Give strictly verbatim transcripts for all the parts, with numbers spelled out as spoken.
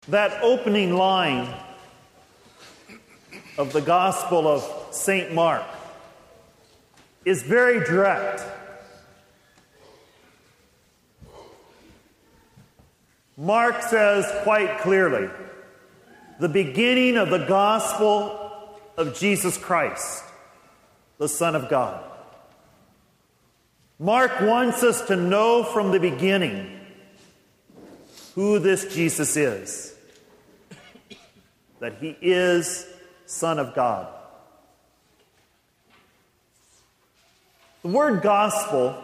That opening line of the Gospel of Saint Mark is very direct. Mark says quite clearly, the beginning of the gospel of Jesus Christ, the Son of God. Mark wants us to know from the beginning who this Jesus is, that he is Son of God. The word gospel,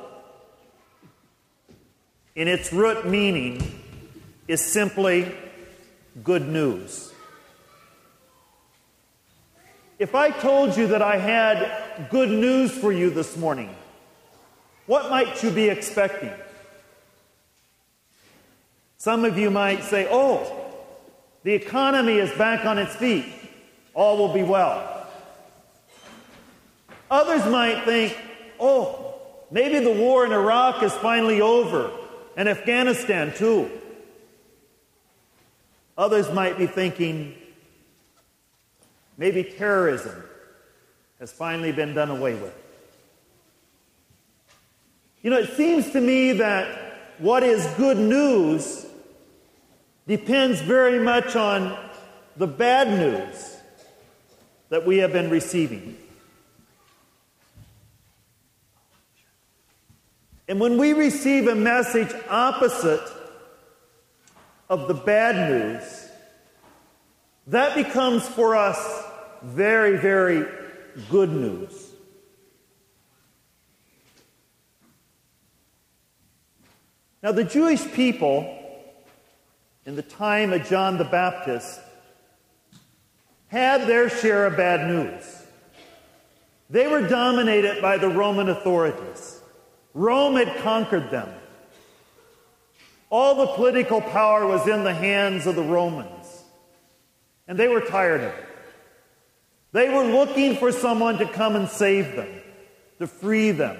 in its root meaning, is simply good news. If I told you that I had good news for you this morning, what might you be expecting? Some of you might say, oh, the economy is back on its feet. All will be well. Others might think, oh, maybe the war in Iraq is finally over, and Afghanistan too. Others might be thinking, maybe terrorism has finally been done away with. You know, it seems to me that what is good news depends very much on the bad news that we have been receiving. And when we receive a message opposite of the bad news, that becomes for us very, very good news. Now, the Jewish people in the time of John the Baptist had their share of bad news. They were dominated by the Roman authorities. Rome had conquered them. All the political power was in the hands of the Romans. And they were tired of it. They were looking for someone to come and save them, to free them.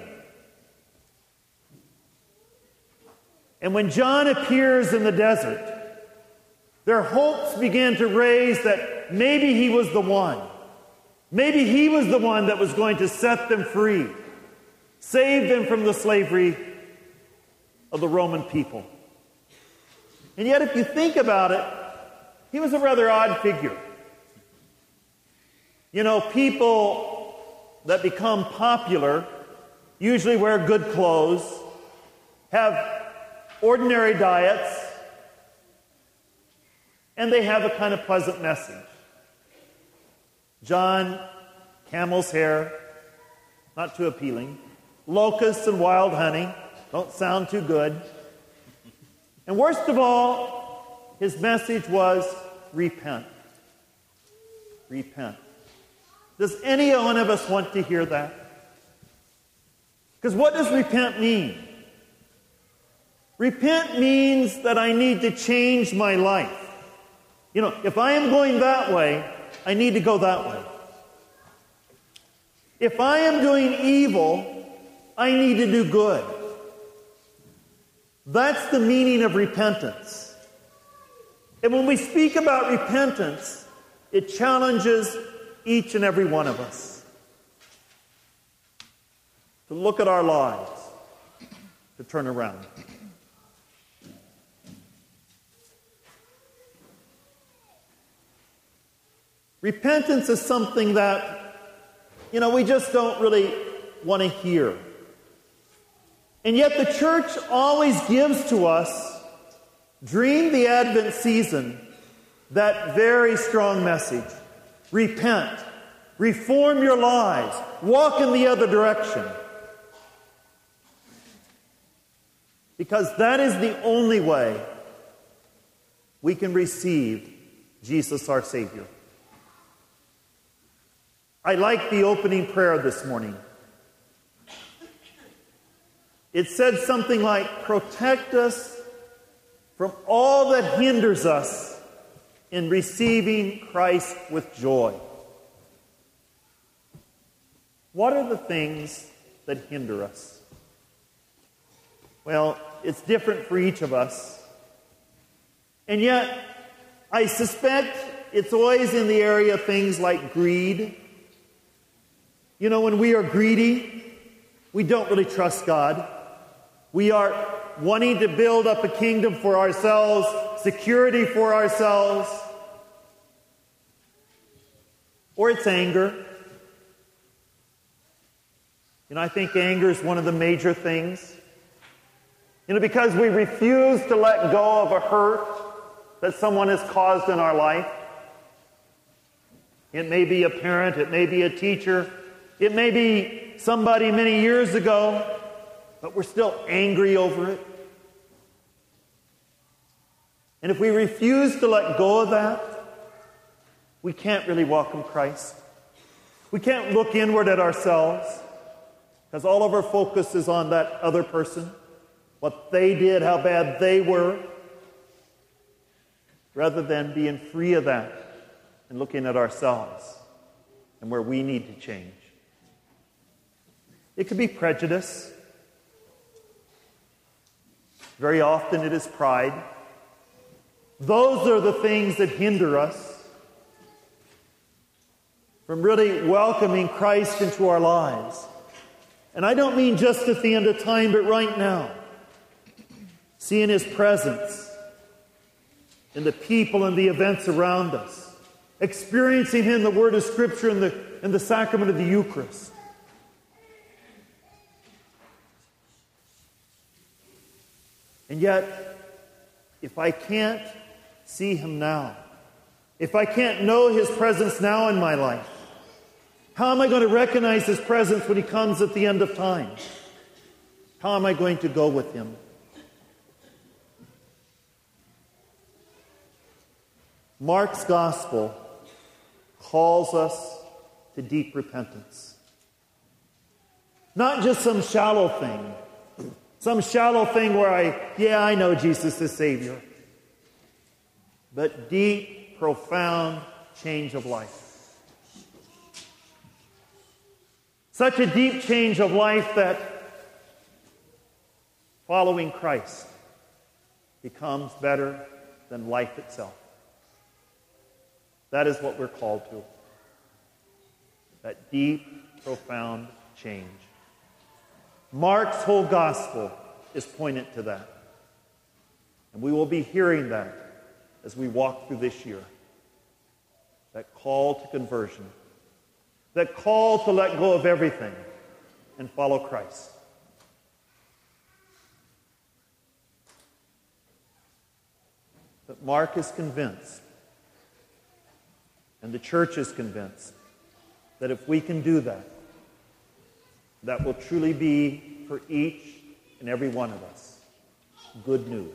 And when John appears in the desert, their hopes began to raise that maybe he was the one. Maybe he was the one that was going to set them free, save them from the slavery of the Roman people. And yet, if you think about it, he was a rather odd figure. You know, people that become popular usually wear good clothes, have ordinary diets, and they have a kind of pleasant message. John, camel's hair, not too appealing. Locusts and wild honey, don't sound too good. And worst of all, his message was repent. Repent. Does any one of us want to hear that? Because what does repent mean? Repent means that I need to change my life. You know, if I am going that way, I need to go that way. If I am doing evil, I need to do good. That's the meaning of repentance. And when we speak about repentance, it challenges each and every one of us to look at our lives, to turn around. Repentance is something that, you know, we just don't really want to hear. And yet the church always gives to us, during the Advent season, that very strong message. Repent. Reform your lives. Walk in the other direction. Because that is the only way we can receive Jesus our Savior. I like the opening prayer this morning. It said something like, protect us from all that hinders us in receiving Christ with joy. What are the things that hinder us? Well, it's different for each of us. And yet, I suspect it's always in the area of things like greed. You know, when we are greedy, we don't really trust God. We are wanting to build up a kingdom for ourselves, security for ourselves. Or it's anger. You know, I think anger is one of the major things. You know, because we refuse to let go of a hurt that someone has caused in our life. It may be a parent, it may be a teacher, it may be somebody many years ago, but we're still angry over it. And if we refuse to let go of that, we can't really welcome Christ. We can't look inward at ourselves, because all of our focus is on that other person, what they did, how bad they were, rather than being free of that and looking at ourselves and where we need to change. It could be prejudice. Very often it is pride. Those are the things that hinder us from really welcoming Christ into our lives. And I don't mean just at the end of time, but right now. Seeing His presence in the people and the events around us. Experiencing Him in the Word of Scripture and the, and the sacrament of the Eucharist. And yet, if I can't see Him now, if I can't know His presence now in my life, how am I going to recognize His presence when He comes at the end of time? How am I going to go with Him? Mark's Gospel calls us to deep repentance. Not just some shallow thing. Some shallow thing where I, yeah, I know Jesus is Savior. But deep, profound change of life. Such a deep change of life that following Christ becomes better than life itself. That is what we're called to. That deep, profound change. Mark's whole gospel is pointed to that. And we will be hearing that as we walk through this year. That call to conversion. That call to let go of everything and follow Christ. But Mark is convinced, and the church is convinced, that if we can do that, that will truly be for each and every one of us good news.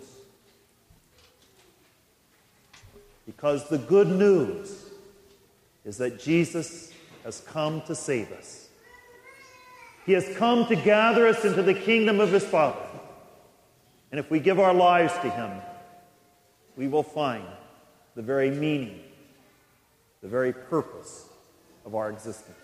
Because the good news is that Jesus has come to save us. He has come to gather us into the kingdom of His Father. And if we give our lives to Him, we will find the very meaning, the very purpose of our existence.